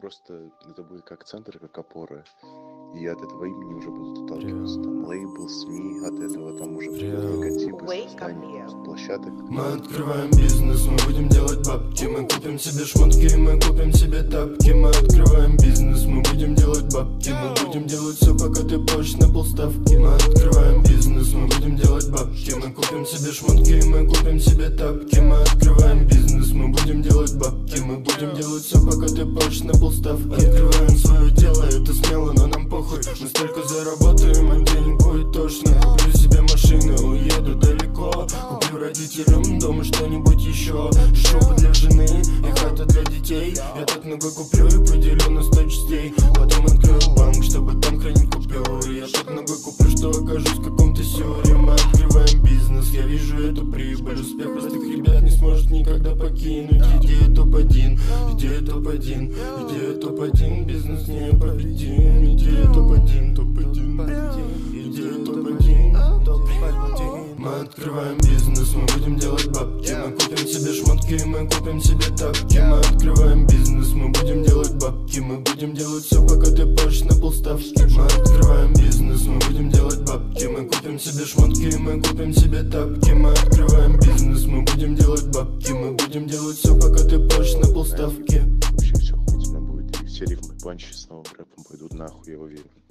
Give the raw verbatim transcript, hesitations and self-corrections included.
просто это будет как центр, как опора. И от этого имени уже будут отталкиваться. Там лейбл, СМИ, от этого там уже будут логотипы, создание площадок. Мы открываем бизнес, мы будем делать бабки. Мы купим себе шмотки, мы купим себе тапки. Мы открываем бизнес, мы будем делать бабки. Мы будем делать все, пока ты позже на полставки. Мы открываем бизнес, мы будем делать бабки. Мы купим себе шмотки, мы купим себе тапки. Мы открываем бизнес, мы будем делать бабки. Мы будем делать все, пока ты позже на полставки. Открываем свое дело, это смело, но нам похуй. Мы столько заработаем, а денег будет точно. Куплю себе машины, уеду далеко. Куплю родителям дома что-нибудь еще. Шубы для жены и хата для детей. Я так много куплю и поделю на сто частей. Потом открою банк, чтобы там хранить купюры. Я так много куплю, что окажусь в каком-то сюре. Мы открываем бизнес, я вижу эту прибыль. Успех простых ребят не сможет никогда покинуть. Идея топ один, идея топ один, идея топ один, бизнес непобедим. Идея топ один, топ один, идея топ один, топ один. Мы открываем бизнес, мы будем делать бабки. Мы купим себе шмотки, мы купим себе тапки. Мы открываем бизнес, мы будем делать бабки. Мы будем делать все, пока ты позже на полставки. Мы открываем бизнес, мы будем делать бабки. Мы купим себе шмотки, мы купим себе тапки. Мы открываем бизнес, мы будем делать бабки. Мы будем делать все, пока ты позже на полставки. Вообще все охуительно будет, и все рифмы панчи с новым рэпом пойдут нахуй, я уверен.